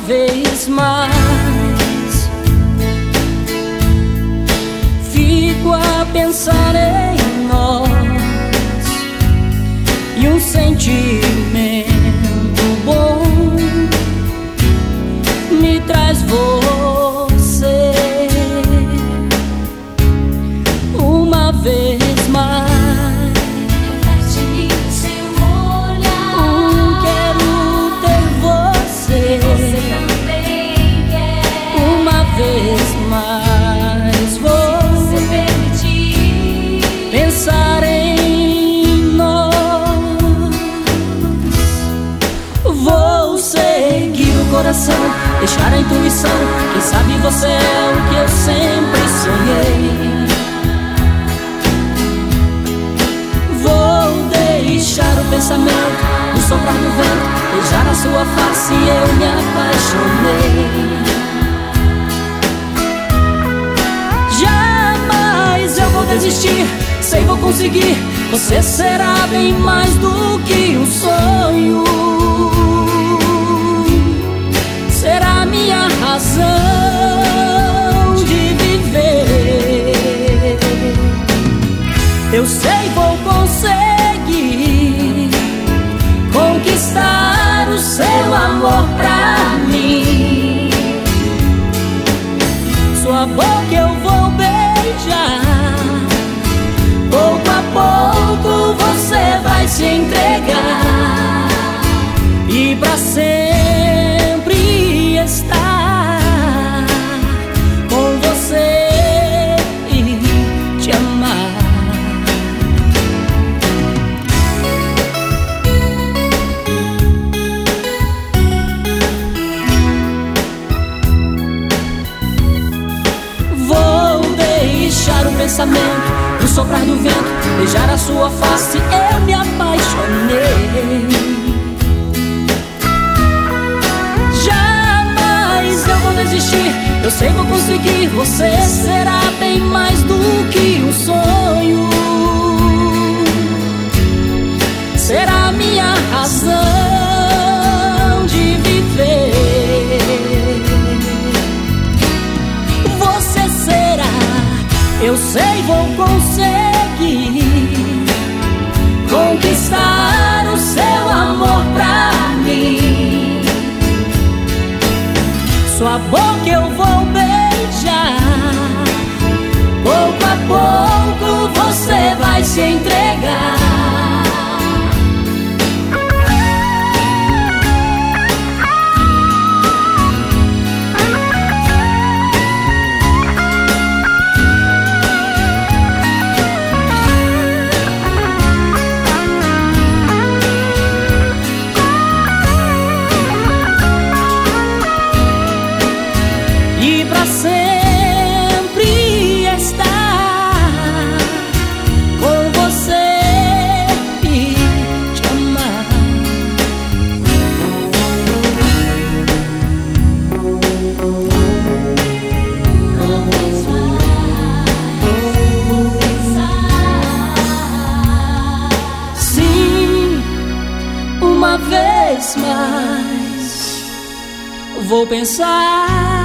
vez mais. Fico a pensar em nós e um sentimento bom me traz você uma vez mais. Pensar em nós. Vou seguir o coração, deixar a intuição. Quem sabe você é o que eu sempre sonhei. Vou deixar o pensamento no soprar do vento, beijar a sua face e eu me apaixonei. Jamais eu vou desistir, sei vou conseguir. Você será bem mais do que um sonho. Será minha razão de viver. Eu sei vou conseguir conquistar o seu amor pra mim. Sua boca eu vou beijar, pouco a pouco você vai se entregar e pra sempre estar com você e te amar. Vou deixar o pensamento no soprar do vento, beijar a sua face, eu me apaixonei. Jamais eu vou desistir, eu sei vou conseguir. Você será bem mais do que um sonho. Será minha razão de viver. Você será, eu sei vou conseguir conquistar o seu amor pra mim. Sua boca eu vou beijar, pouco a pouco você vai se entregar. E pra sempre estar com você e te amar. Sim, uma vez mais vou pensar